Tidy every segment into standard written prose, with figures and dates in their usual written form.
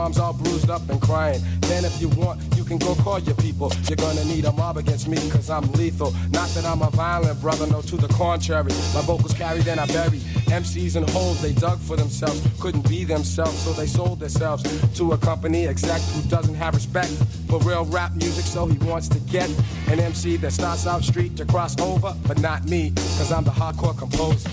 arms all bruised up and crying. Then if you want, you can go call your people. You're gonna need a mob against me, cause I'm lethal. Not that I'm a violent brother, no, to the contrary. My vocals carried and I buried. MCs and holes they dug for themselves, couldn't be themselves, so they sold themselves to a company exec who doesn't have respect for real rap music, so he wants to get an MC that starts out street to cross over, but not me, cause I'm the hardcore composer.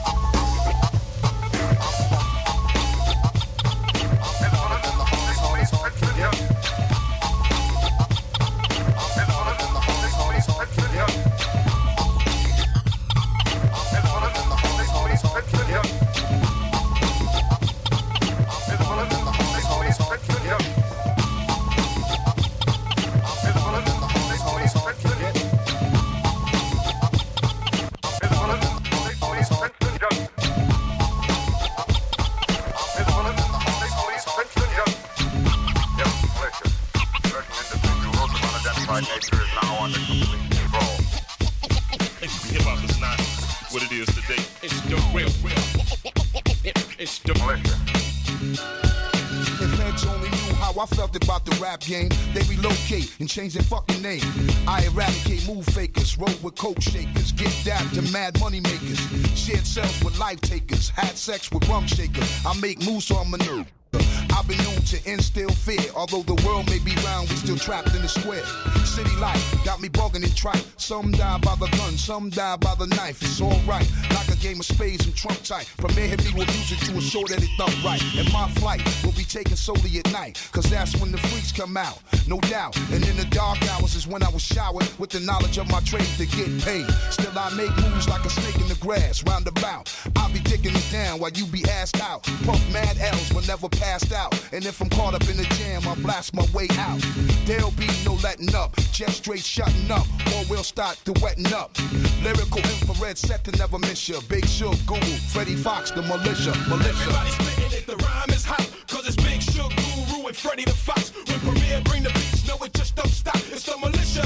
Game, they relocate and change their fucking name. I eradicate move fakers, roll with coke shakers, get dapped to mad money makers, shared cells with life takers, had sex with rum shakers. I make moves so I'm a nerd. I've been known to instill fear. Although the world may be round, we still trapped in the square. City life got me bugging and tripe. Some die by the gun, some die by the knife. It's alright, like a game of spades and trump tight. Premier hit me with music to ensure that it thump right. And my flight will be taken solely at night, cause that's when the freaks come out, no doubt. And in the dark hours is when I was showered with the knowledge of my trade to get paid. Still I make moves like a snake in the grass, roundabout. I'll be digging it down while you be assed out. Puff mad L's but never passed out. And if I'm caught up in the jam, I'll blast my way out. There'll be no letting up, just straight shutting up, or we'll start to wetting up. Lyrical infrared set to never miss ya. Big Shook, Guru, Freddie Fox, the militia. Everybody spitting it, the rhyme is hot, cause it's Big Shook, Guru, and Freddie the Fox. When Premier bring the beats, no it just don't stop, it's the militia.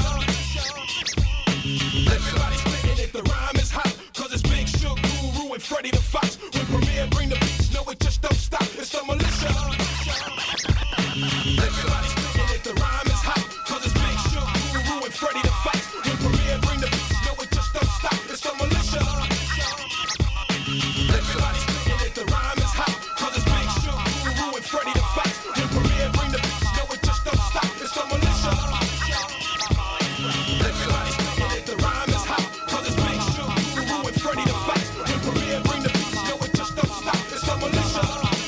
Everybody spitting it, the rhyme is hot, cause it's Big Shook, Guru, and Freddie the Fox. When Premier bring the beats, no it just don't stop, it's the militia. Everybody spitting it, the rhyme is hot, cause it's Big Shook, Guru, and Freddie the Fox. When Premier bring the beats, no it just don't stop, it's the militia. Everybody spitting it, the rhyme is hot, cause it's Big Shook, Guru, and Freddie the Fox. When Premier bring the beats, no it just don't stop, it's the militia. Everybody spitting it, the rhyme is hot, cause it's Big Shook, Guru, and Freddie the Fox. When Premier bring the beats, no it just don't stop, it's the militia.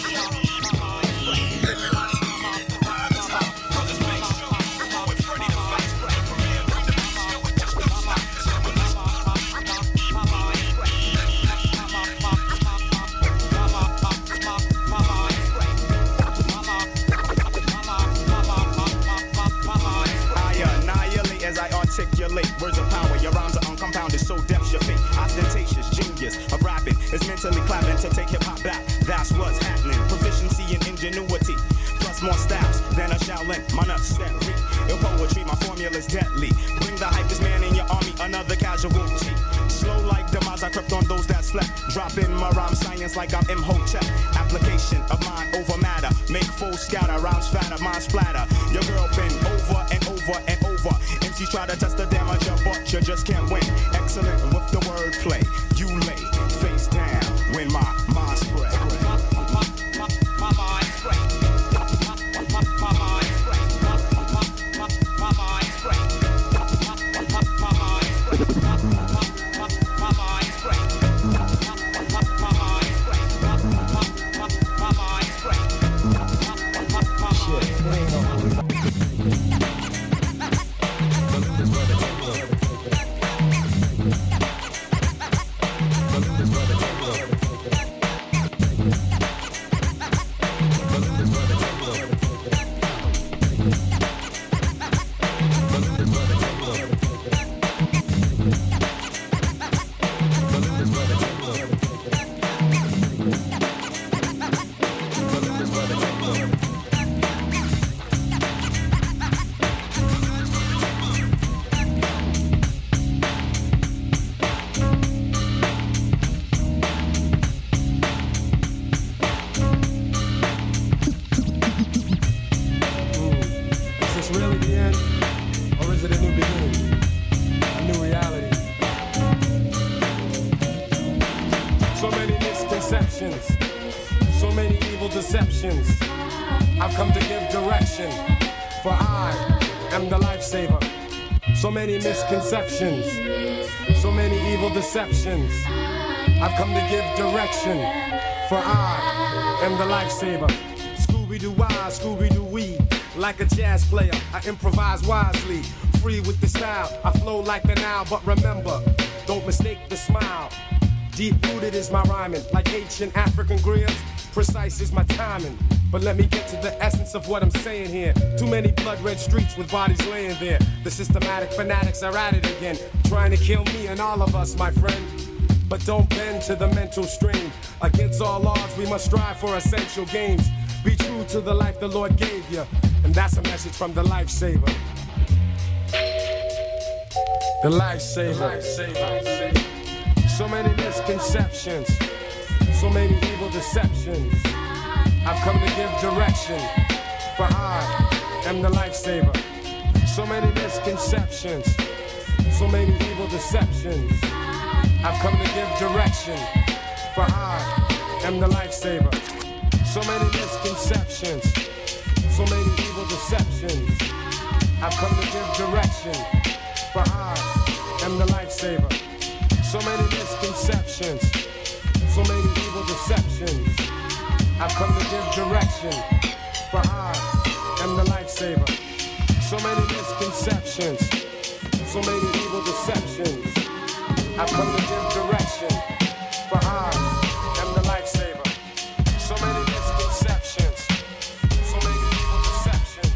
Articulate words of power, your rhymes are uncompounded, so depth's your fate. Ostentatious genius of rapping is mentally clapping to take hip hop back. That's what's happening. Proficiency and ingenuity, plus more styles than a Shaolin. My nuts steadily. In poetry, my formula's deadly. Bring the hypest man in your army, another casualty. Slow like demise, I crept on those that slept. Drop in my rhyme science like I'm Imhotep. Application of mind over matter. Make full scatter, rhymes fatter, mind splatter. Your girl been over and over and over. MCs try to test the damage, but you just can't win. Excellent with the wordplay. You lay face down when my mind spread. My mind spread. My mind spread. My mind spread. My mind spread. My mind spread. My mind spread. My mind spread. really the end? Or is it a new beginning? A new reality? So many misconceptions, so many evil deceptions. I've come to give direction, for I am the lifesaver. So many misconceptions, so many evil deceptions. I've come to give direction, for I am the lifesaver. Scooby-Doo-wah, Scooby-Doo-wee. Like a jazz player, I improvise wisely. Free with the style, I flow like the Nile. But remember, don't mistake the smile. Deep-rooted is my rhyming, like ancient African griots. Precise is my timing. But let me get to the essence of what I'm saying here. Too many blood-red streets with bodies laying there. The systematic fanatics are at it again, trying to kill me and all of us, my friend. But don't bend to the mental stream. Against all odds, we must strive for essential gains. Be true to the life the Lord gave you. And that's a message from the lifesaver. The lifesaver. So many misconceptions, so many evil deceptions. I've come to give direction, for I am the lifesaver. So many misconceptions, so many evil deceptions. I've come to give direction, for I am the lifesaver. So many misconceptions, so many evil deceptions. I've come to give direction, for I am the lifesaver. So many misconceptions, so many evil deceptions. I've come to give direction, for I am the lifesaver. So many misconceptions, so many evil deceptions. I've come to give direction, for I am the lifesaver. So many misconceptions, so many evil deceptions.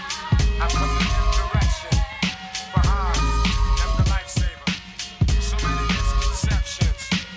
I've come to give direction, for I am the lifesaver. So many misconceptions,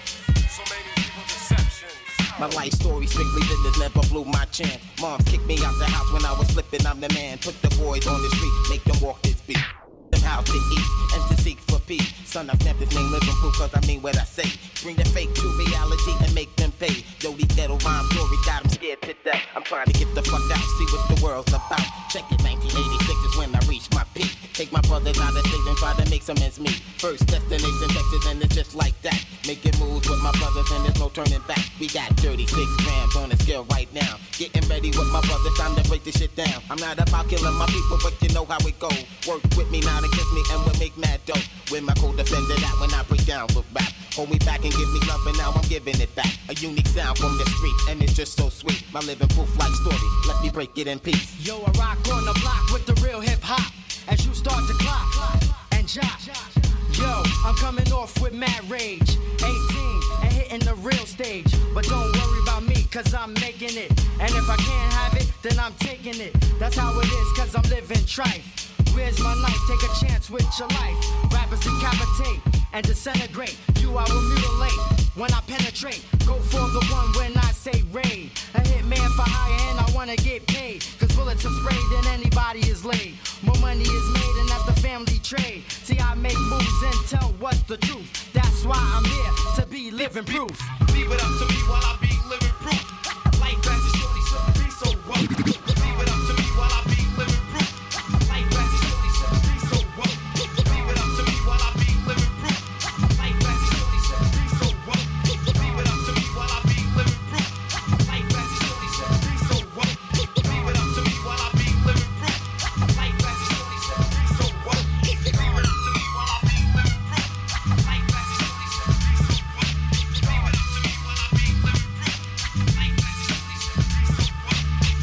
so many evil deceptions. My life story strictly business, never blew my chance. Moms kicked me out the house when I was flipping, I'm the man. Put the boys on the street, make them walk this beat. Them how to eat and to seek for peace. Son, I've snapped this name living proof cause I mean what I say. Bring the fake to reality and make them pay. Yo, these ghetto rhyme stories got them scared to death. I'm trying to get the fuck out, see what the world's about. Check it, 1986 is when I reach my peak. Take my brothers out of state and try to make some ends meet. First destination Texas and it's just like that. Making moves with my brothers and there's no turning back. We got 36 grams on the scale right now. Getting ready with my brothers, time to break this shit down. I'm not about killing my people, but you know how it go. Work with me now to kiss me and we'll make mad dope. With my co-defender that when I break down with rap. Hold me back and give me love and now I'm giving it back. A unique sound from the street and it's just so sweet. My living proof like story, let me break it in peace. Yo, I rock on the block with the real hip hop. As you start to clock and jock. Yo, I'm coming off with mad rage. 18 and hitting the real stage. But don't worry about me, cause I'm making it. And if I can't have it, then I'm taking it. That's how it is, cause I'm living trife. Where's my knife? Take a chance with your life. Rappers decapitate and disintegrate. You I will mutilate when I penetrate. Go for the one when I say raid. A hitman for hire and I wanna get paid. Cause bullets are sprayed and anybody is laid. More money is made and that's the family trade. See, I make moves and tell what's the truth. That's why I'm here to be living proof. Leave it up to me while I be living proof. Life as it surely shouldn't be so rough. Leave it up to me while I be living proof. Life as it surely shouldn't be so rough. Leave it up to me while I be living proof. Life as it surely shouldn't be so rough. Leave it up to me while I be living proof. Life as it surely shouldn't be so rough. Leave it up to me while I be living proof. Life as it surely shouldn't be so rough. Leave it up to me while I be living proof. Life as it surely shouldn't be so rough. Leave it up to me while I be living proof. Life as it surely shouldn't be so rough.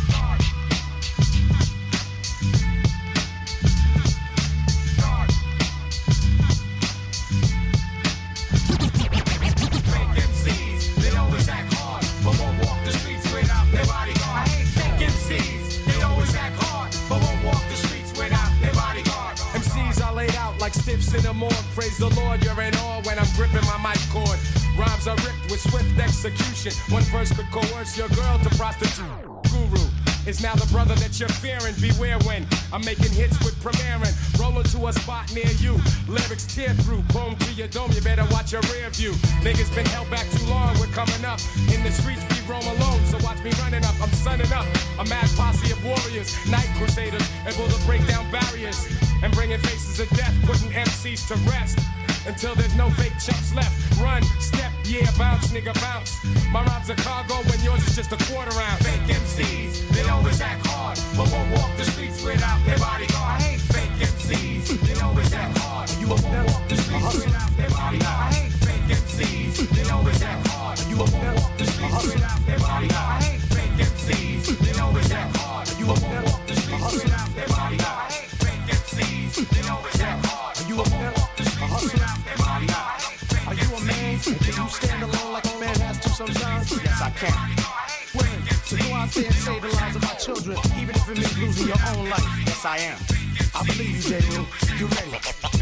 Fake MCs, they always act hard, but won't walk the streets without their bodyguard. I hate fake MCs, they always act hard, but won't walk the streets without their bodyguard. MCs are laid out like stiffs in a morgue. Praise the Lord, you're in awe when I'm gripping my mic cord. Rhymes are ripped with swift execution. One verse could coerce your girl to prostitute. Guru is now the brother that you're fearing. Beware when I'm making hits with premiering. Rolling to a spot near you. Lyrics tear through. Chrome to your dome, you better watch your rear view. Niggas been held back too long, we're coming up. In the streets we roam alone, so watch me running up. I'm sunning up. A mad posse of warriors, night crusaders, able to break down barriers and bringing faces of death, putting MCs to rest. Until there's no fake chumps left. Run, step, yeah, bounce, nigga, bounce. My rhymes are cargo when yours is just a quarter ounce. Fake MCs, they always act hard, but won't walk the streets without their bodyguard. I hate fake MCs, they always act hard, but won't walk the streets without their bodyguard. I hate fake MCs, they always act hard, but won't walk the streets without their bodyguard. I hate fake MCs, they always act hard, but won't walk the streets without their bodyguard. I hate fake MCs, they always act hard, but won't walk the streets without their bodyguard. Are you a man? Can you stand alone like a man has to sometimes? Yes, I can. Women, to go out there and save the lives of our children, even if it means losing your own life. Yes, I am. I believe you, J-Roo. You ready?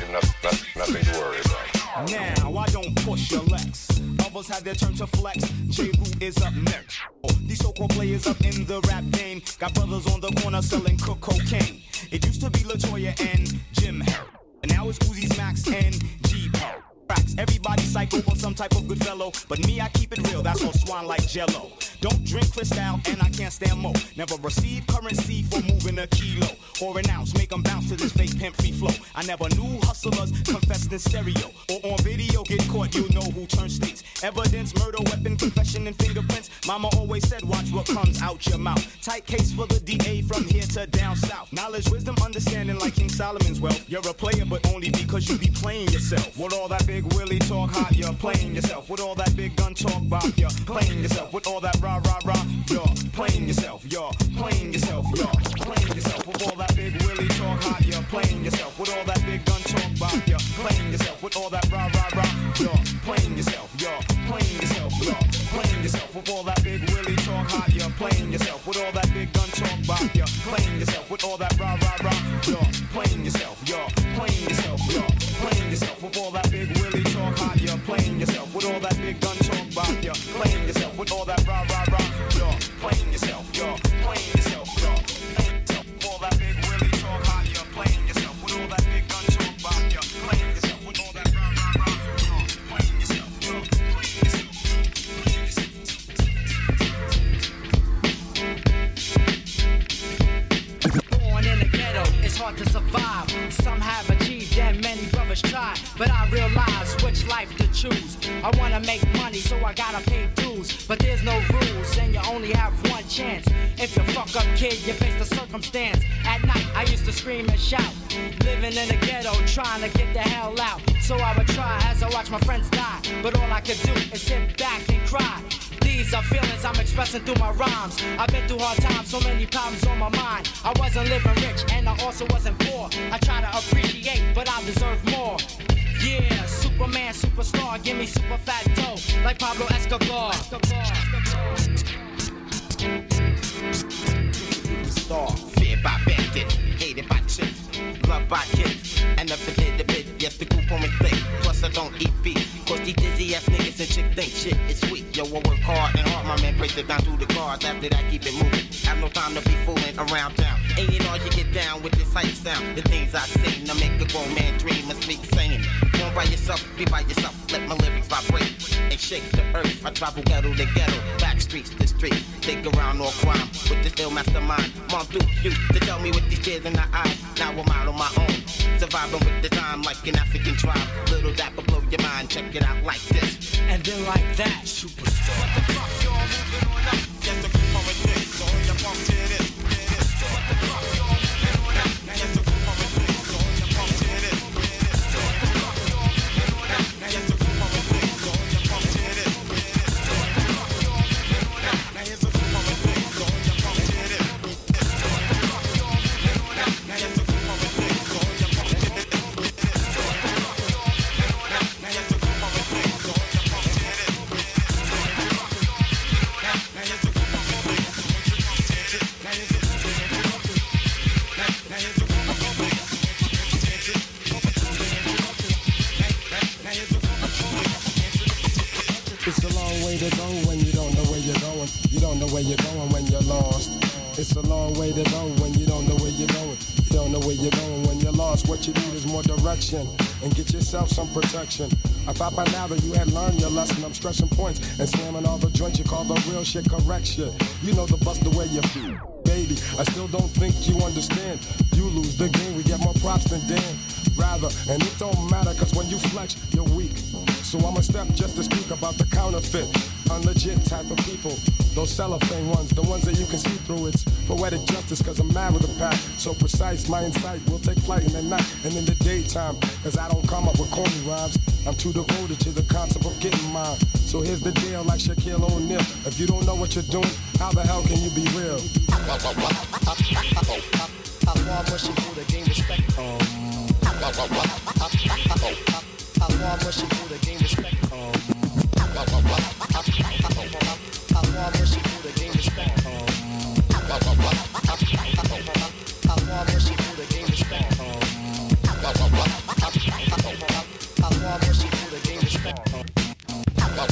Nothing to worry about. Now, I don't push your legs. Others have their turn to flex. J-Roo is up next. These so-called players up in the rap game got brothers on the corner selling cocaine. It used to be LaToya and Jim Harrell, and now it's Uzi's Max and G-Pearl. Everybody psycho on some type of good fellow, but me, I keep it real, that's all swan like Jello. Don't drink Cristal, and I can't stand mo. Never receive currency for moving a kilo or an ounce, make them bounce to this fake pimp free flow. I never knew hustlers confessed in stereo or on video get caught, you know who turns states. Evidence, murder, weapon, confession, and fingerprints. Mama always said, watch what comes out your mouth. Tight case for the DA from here to down south. Knowledge, wisdom, understanding like King Solomon's wealth. You're a player, but only because you be playing yourself. With all that big Willie talk hot, you're playing yourself. With all that big gun talk bop, you're playing yourself. With all that rah rah rah, you're playing yourself. You're playing yourself. You're playing yourself. With all that big Willie talk hot, you're playing yourself. With all that big gun talk bop, you're playing yourself. With all that rah rah rah, you're playing yourself. You're playing yourself. You're playing yourself. With all that big Willie talk hot, you're playing yourself. With all that big gun talk bop, you're playing yourself. With all that rah rah rah, you're playing yourself. You're playing yourself. You're playing yourself. With all that big Willie talk hot, you're playing yourself. With all that big gun talk bop, you're playing yourself. With all that rah rah rah, you're playing yourself. You're playing yourself. You're playing yourself. With all that big Willie talk hot, you're playing yourself. With all that big gun talk bop, you're playing yourself. With all that rah rah rah, you're playing yourself. You're playing yourself. Born in the ghetto, it's hard to survive. Some have achieved and many brothers try, but I realize which life to choose. I wanna make money, so I gotta pay dues, but there's no rules and you only have one chance. If you fuck up, kid, you face the circumstance. At night, I used to scream and shout, living in the ghetto, trying to get the hell out. So I would try as I watch my friends die, but all I could do is sit back and cry. These are feelings I'm expressing through my rhymes. I've been through hard times, so many problems on my mind. I wasn't living rich and I also wasn't poor. I try to appreciate, but I deserve more. Yeah, Superman, superstar, give me super fat dough, like Pablo Escobar. Star, feared by bandits, hated by chicks, loved by kids, and never did a bit. Yes, the group on me thick, plus I don't eat beef. Cause these dizzy ass niggas and chicks think shit is sweet. Yo, I work hard and hard, my man breaks it down through the cards. After that, keep it moving. Have no time to be fooling around town. Ain't it all you get down with this hype sound? The things I sing to make a grown man dream and speak saying. Born by yourself, be by yourself. Let my lyrics vibrate and shake the earth. I travel ghetto to ghetto, back streets to street. Dig around all crime with this ill mastermind. Mom Duke used to tell me with these tears in the eyes. Now I'm out on my own, surviving with the time like an African tribe. Little dapper blow your mind, check it out like this. And then like that, superstar. What the fuck y'all moving on up? Just a group of a dick, so you pump to this. What the fuck y'all moving on up? Just a group of a dick, so you pump to this. What the fuck y'all moving on up? Just a group of a dick, so you pump to this. What the fuck y'all moving on up? Just a group of a dick, so you pump to this. What the fuck y'all moving on up? Just a group of a dick, so you pump to this. What the fuck y'all moving on up? Just a group of a dick, so you pump to this. It's a long way to go when you don't know where you're going. You don't know where you're going when you're lost. It's a long way to go when you don't know where you're going. You don't know where you're going when you're lost. What you need is more direction and get yourself some protection. I thought by now that you had learned your lesson. I'm stressing points and slamming all the joints you call the real shit correct shit. You know the bust the way you feel. Baby, I still don't think you understand. You lose the game, we get more props than Dan. Rather, and it don't matter, cause when you flex, you're weak. So I'ma step just to speak about the counterfeit, unlegit type of people. Those cellophane ones, the ones that you can see through. It's poetic justice, cause I'm mad with the pack. So precise, my insight will take flight in the night and in the daytime. Cause I don't come up with corny rhymes. I'm too devoted to the concept of getting mine. So here's the deal, like Shaquille O'Neal. If you don't know what you're doing, how the hell can you be real? How far must you do to gain respect? How far must you do to gain respect? How far must you do to gain respect? How far must you do to gain respect? How far must you do to gain respect? How far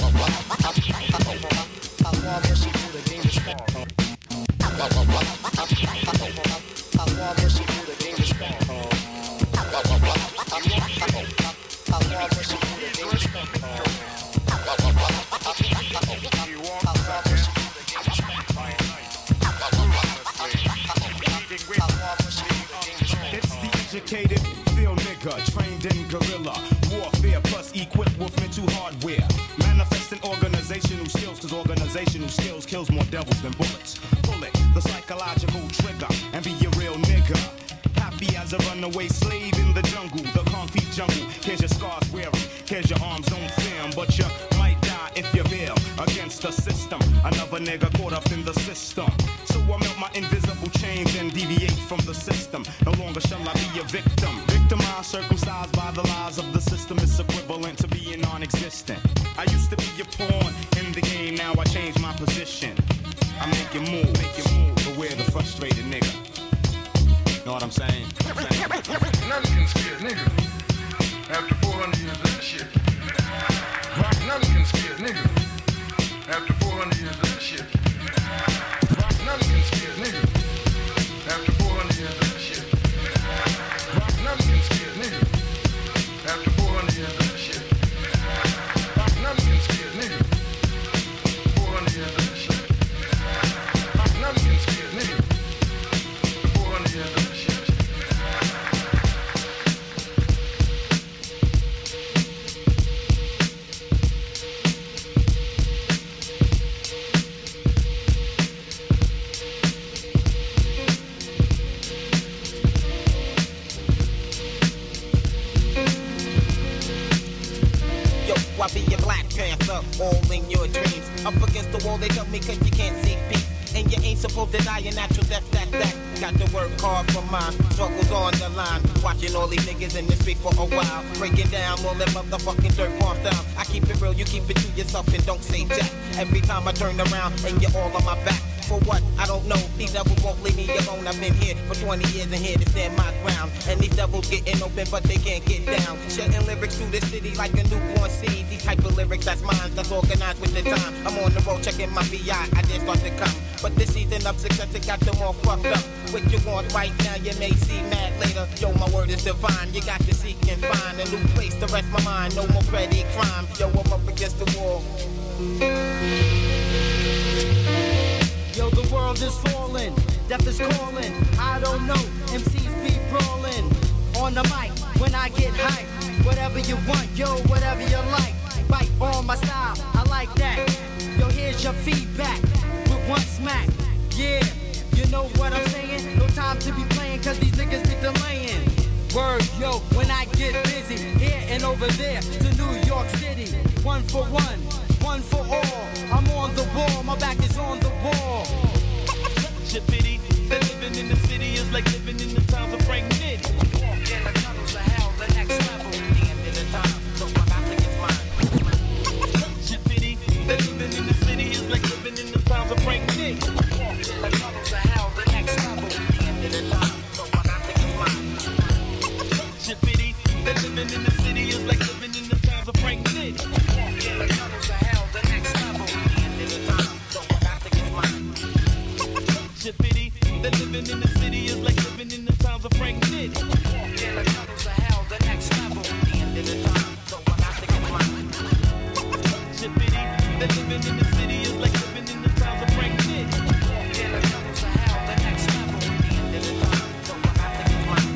must you do to gain respect? How far must you do to gain respect? It's the educated field nigga, trained in guerrilla warfare, plus equipped with mental hardware. Manifesting organizational skills, cause organizational skills kills more devils than bullets. Pull it, the psychological trigger, and be a real nigga. Happy as a runaway slave in the jungle, the concrete jungle. Here's your scars wearing, here's your arms don't film, but you might die if you bail against the system. Another nigga caught up in the system. So I melt my invisible chains and deviate from the system. No longer shall I be a victim. Victimized, circumcised by the lies of the system. It's equivalent to being non-existent. I used to be a pawn in the game, now I changed my position. I make it move, beware the frustrated nigga. Know what I'm saying? Nothing can scare nigga. After 400 years of this shit. Nothing can scare nigga. After 400 years of this shit. Nothing can scare nigga. After 400 years of this shit. Nothing can scare nigga. After 400 years of this shit. Nothing can scare nigga. 400 years of this shit. Nothing can scare nigga. 400 years of this shit. I be a Black Panther, all in your dreams. Up against the wall, they tell me cause you can't see peace. And you ain't supposed to die a natural death, that. Got to work hard for mine, struggles on the line. Watching all these niggas in the street for a while. Breaking down all them motherfucking dirt farm down. I keep it real, you keep it to yourself and don't say jack. Every time I turn around and you're all on my back. For what? I don't know. These devils won't leave me alone. I've been here for 20 years and here to stand my ground. And these devils getting open, but they can't get down. Shedding lyrics through the city like a newborn seed. These type of lyrics, that's mine, that's organized with the time. I'm on the road checking my VI, I didn't start to come. But this season of success, it got them all fucked up. What you want right now, you may see mad later. Yo, my word is divine. You got to seek and find a new place to rest my mind. No more petty crime. Yo, I'm up against the wall. Yo, the world is falling, death is calling. I don't know, MCs be brawling. On the mic, when I get hype, whatever you want, yo, whatever you like. Bite on my style, I like that. Yo, here's your feedback, with one smack. Yeah, you know what I'm saying? No time to be playing, cause these niggas be delaying. Word, yo, when I get busy, here and over there, to New York City. One for one, one for all. I'm on the wall, my back is on the wall. Pity that living in the city is like living in the times of Frank Nitty. Walk in the tunnels of hell, the next level. The end of the time, so I got to get mine. Pity that living in the city is like living in the times of Frank Nitty. Walk in the tunnels of hell, the next level. The end of the time, so I got to get mine. Pity that living in the city is like living in the times of Frank Nitty. Walk in the tunnels of hell, the next level. The end of the time, so I got to get mine. Pity that living in the city is like living in the times of Frank Nitty. Walk in the tunnels of hell, the next level. The end of the time, so I got to get mine. that living in the city is like living in the towns of Frank Nick. Yeah, the tunnels of hell, the next level. In the tunnel, so I have to get mine.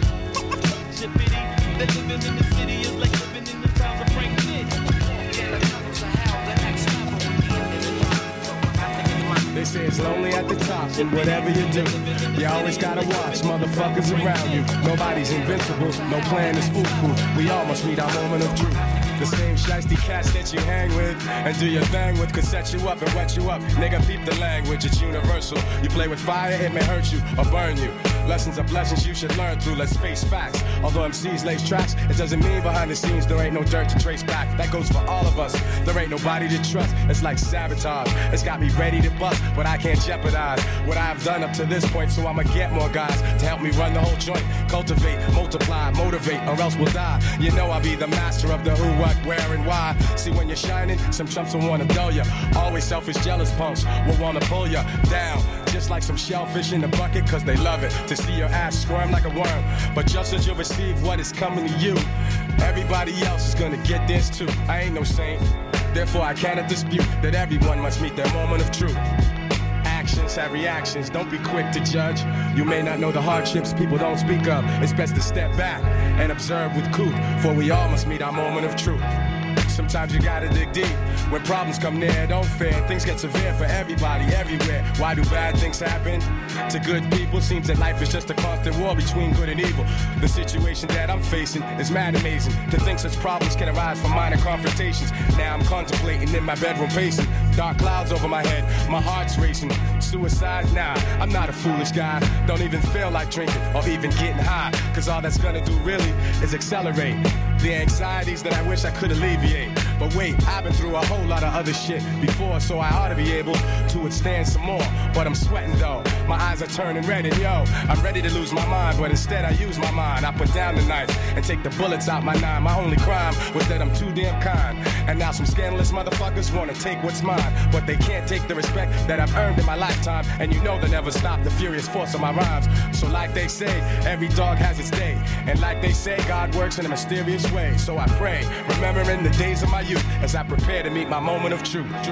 Shippity, that living in the city is like living in the towns of Frank Nick. Yeah, the tunnels of hell, the next level. In the tunnel, so I have to get mine. They say it's lonely at the top, and whatever you do, you always gotta watch motherfuckers around you. Nobody's invincible, no plan is foolproof. We all must meet our moment of truth. The same shiesty cats that you hang with and do your thing with could set you up and wet you up. Nigga, peep the language, it's universal. You play with fire, it may hurt you or burn you. Lessons are blessings you should learn through, let's face facts. Although MCs lace tracks, it doesn't mean behind the scenes there ain't no dirt to trace back. That goes for all of us, there ain't nobody to trust. It's like sabotage, it's got me ready to bust, but I can't jeopardize what I've done up to this point. So I'ma get more guys to help me run the whole joint. Cultivate, multiply, motivate, or else we'll die. You know I'll be the master of the who, what, where, and why. See when you're shining, some chumps will wanna dull ya. Always selfish, jealous punks will wanna pull ya down. Just like some shellfish in the bucket, cause they love it to see your ass squirm like a worm. But just as you receive what is coming to you, everybody else is gonna get this too. I ain't no saint, therefore I cannot dispute that everyone must meet their moment of truth. Actions have reactions, don't be quick to judge. You may not know the hardships people don't speak of. It's best to step back and observe with cool, for we all must meet our moment of truth. Sometimes you gotta dig deep. When problems come near, don't fear. Things get severe for everybody, everywhere. Why do bad things happen to good people? Seems that life is just a constant war between good and evil. The situation that I'm facing is mad amazing. To think such problems can arise from minor confrontations. Now I'm contemplating in my bedroom pacing. Dark clouds over my head, my heart's racing. Suicide? Nah, I'm not a foolish guy. Don't even feel like drinking or even getting high. Cause all that's gonna do really is accelerate the anxieties that I wish I could alleviate. But wait, I've been through a whole lot of other shit before, so I ought to be able to withstand some more. But I'm sweating though, my eyes are turning red, and yo, I'm ready to lose my mind, but instead I use my mind. I put down the knife and take the bullets out my nine. My only crime was that I'm too damn kind. And now some scandalous motherfuckers wanna take what's mine, but they can't take the respect that I've earned in my lifetime. And you know they'll never stop the furious force of my rhymes. So like they say, every dog has its day. And like they say, God works in a mysterious way. So I pray, remembering the days of my youth as I prepare to meet my moment of truth. The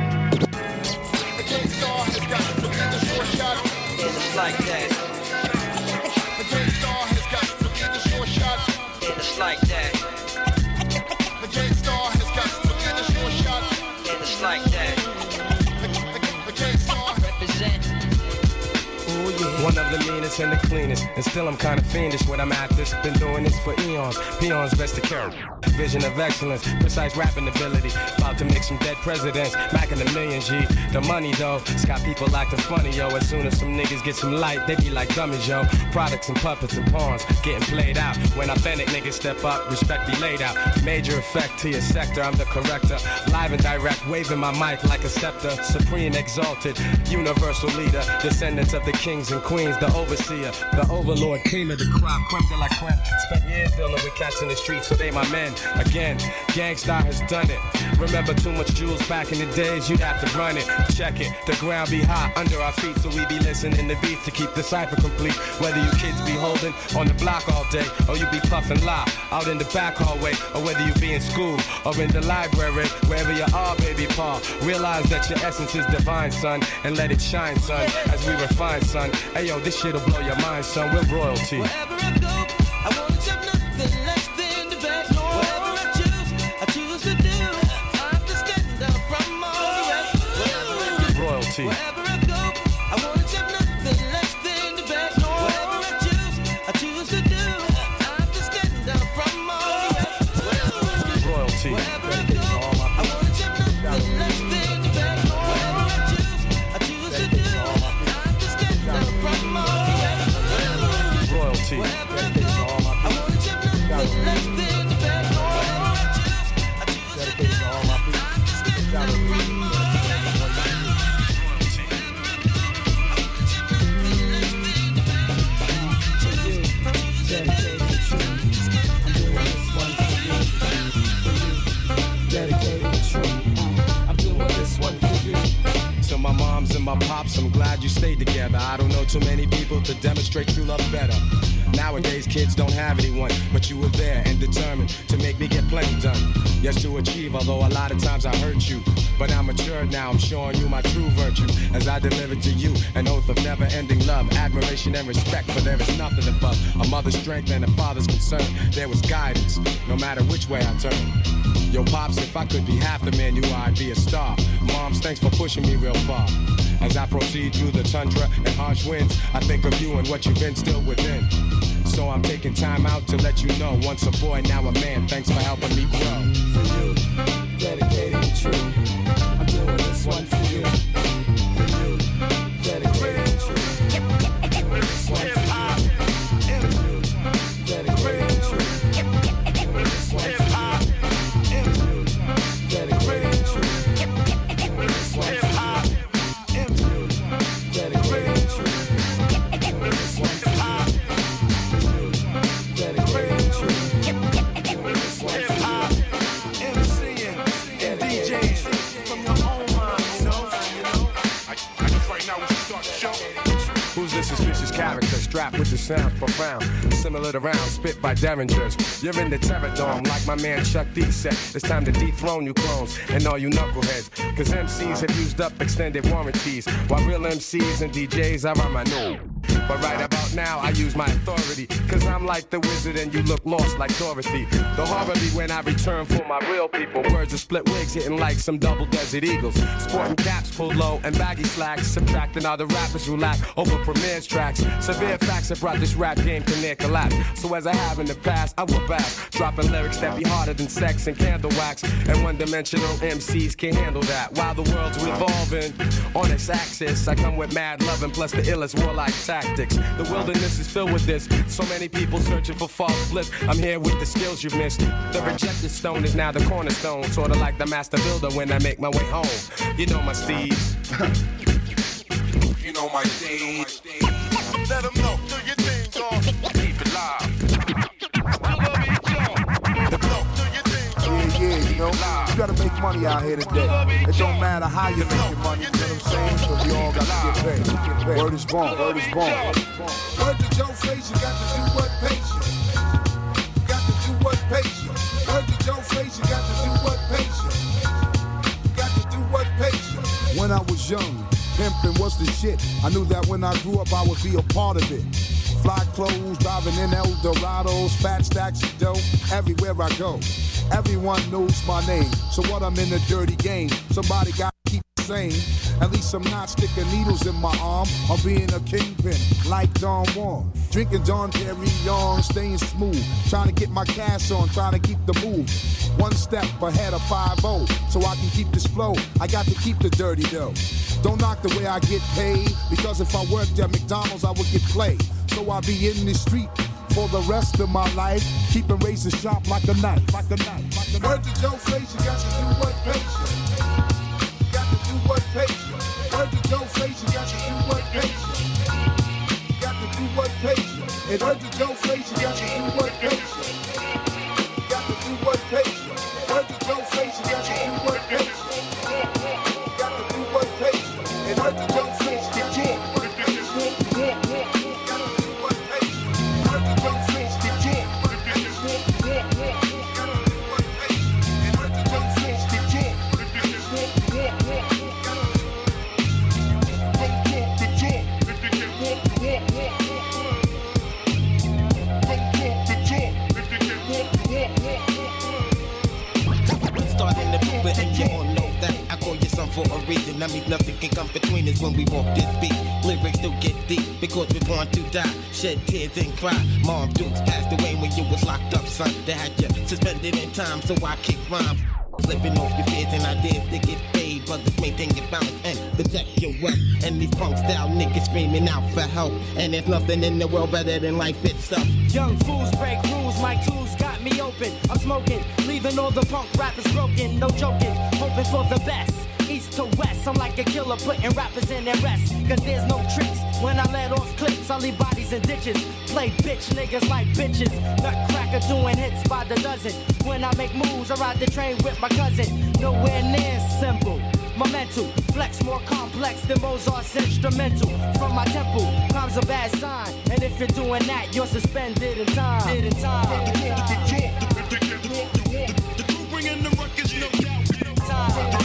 K-Star has got to get the short shot. It's like that. The K-Star has got to get the short shot. It's like that. The K-Star has got to get the short shot. It's like that. The K-Star represent. One of the meanest and the cleanest, and still I'm kinda fiendish when I'm at this. Been doing this for eons, peons best to care. Vision of excellence, precise rapping ability. About to make some dead presidents, macking a million G. The money though, it's got people acting funny, yo. As soon as some niggas get some light, they be like dummies, yo. Products and puppets and pawns, getting played out. When authentic niggas step up, respect be laid out. Major effect to your sector, I'm the corrector. Live and direct, waving my mic like a scepter. Supreme exalted, universal leader. Descendants of the kings and queens, the overseer, the overlord, cream of the crop, creme de la creme. Spent years dealing with cats in the streets, so they my men. Again, Gangstar has done it. Remember too much jewels back in the days, you'd have to run it. Check it, the ground be hot under our feet, so we be listening to beats to keep the cipher complete. Whether you kids be holding on the block all day, or you be puffing loud out in the back hallway, or whether you be in school or in the library, wherever you are, baby Paul. Realize that your essence is divine, son, and let it shine, son, as we refine, son. Hey yo, this shit'll blow your mind, son. We're royalty. Wherever I go, I wanna accept nothing less than the best. Whatever I choose to do. I'm just getting down from all the rest. Whatever I do, royalty. Wherever I go, I wanna accept nothing less than the best. Whatever I choose to do. I'm just getting down from all the rest. Whatever I do, royalty. Wherever I go, I wanna accept nothing less than the best. Whatever I choose to do. I'm just getting down from all the rest. Royalty. Wherever I go, I wanna accept nothing less than the best. Whatever I choose to do. I'm just getting down from all the rest. To my moms and my pops, I'm glad you stayed together. I don't know too many people to demonstrate true love better. Nowadays kids don't have anyone, but you were there and determined to make me get plenty done. yes to achieve, although a lot of times I hurt you. But I'm mature now, I'm showing you my true virtue as I deliver to you an oath of never-ending love, admiration and respect, for there is nothing above a mother's strength and a father's concern. There was guidance, no matter which way I turn. Yo, Pops, if I could be half the man you are, I'd be a star. Moms, thanks for pushing me real far. As I proceed through the tundra and harsh winds, I think of you and what you've instilled within. So I'm taking time out to let you know, once a boy, now a man. Thanks for helping me grow. For you, dedicated and true. I'm doing this one for you. For you, dedicated and true. I'm doing this one for you. Dedicated and true. I'm doing this one for you. Dedicated and true. I'm doing this one for you. Dedicated and true. I'm doing this one for you. Who's this suspicious character strapped with the sounds profound, similar to rounds spit by derringers? You're in the terror dome like my man Chuck D said. It's time to dethrone you clones and all you knuckleheads, cause MCs have used up extended warranties, while real MCs and DJs are on my nose. But right about now I use my authority, cause I'm like the wizard and you look lost like Dorothy. The horror be when I return for my real people. Words of split wigs hitting like some double desert eagles, sporting caps pulled low and baggy slacks, subtracting all the rappers who lack over premieres tracks. Severe facts have brought this rap game to near collapse. So as I have in the past, I will back, dropping lyrics that be harder than sex and candle wax. And one-dimensional MCs can't handle that. While the world's revolving on its axis, I come with mad loving plus the illest warlike tactics. The wilderness is filled with this, so many people searching for false bliss. I'm here with the skills you've missed. The rejected stone is now the cornerstone, sorta like the master builder when I make my way home. You know my steeds. You know my steeds. Let them know, do your thing, dog. Keep it live. Yeah, you know, you gotta make money out here today. It don't matter how you make your money, you know what I'm saying? So we all got to get paid. Word is born, word is born. Word to Joe Face, you got to do what pays you. You got to do what pays you. Word to Joe Face, you got to do what pays you. You got to do what pays you. When I was young, pimping was the shit. I knew that when I grew up, I would be a part of it. Fly clothes, driving in Eldorados, fat stacks of dough, everywhere I go. Everyone knows my name, so what, I'm in a dirty game. Somebody got to keep it sane. At least I'm not sticking needles in my arm or being a kingpin like Don Juan. Drinking Don Perignon, staying smooth. Trying to get my cash on, trying to keep the move. One step ahead of 5-0, so I can keep this flow. I got to keep the dirty dough. Don't knock the way I get paid, because if I worked at McDonald's, I would get played. So I'll be in the street for the rest of my life, keeping razor sharp like a knife, like a knife, like a knife. Word to Joe Face, you got to do what pays you. You got to do what pays you. Word to Joe Face, you got to do what pays you. You got to do what pays you. And word to Joe Face, you got to do what pays you. You got to do what pays you. Word to Joe Face, you got to do what pays you. You got to do what pays you. And word to Joe Face, you got to do what pays you. For a reason, I mean nothing can come between us when we walk this beat. Lyrics do get deep because we're born to die. Shed tears and cry. Mom Dukes passed away when you was locked up, son. They had you suspended in time, so I kick rhyme. Living off your fears and ideas to get paid. Brothers maintain your balance and protect your wealth. And these punk style niggas screaming out for help. And there's nothing in the world better than life itself. Young fools break rules, my tools got me open. I'm smoking, leaving all the punk rappers broken. No joking, hoping for the best. East to west, I'm like a killer putting rappers in their rest. Cause there's no tricks when I let off clips. I leave bodies in ditches. Play bitch niggas like bitches. Nutcracker doing hits by the dozen. When I make moves, I ride the train with my cousin. Nowhere near simple. My mental flex more complex than Mozart's instrumental. From my temple, crime's a bad sign. And if you're doing that, you're suspended in time. bringing the ruckus, no doubt.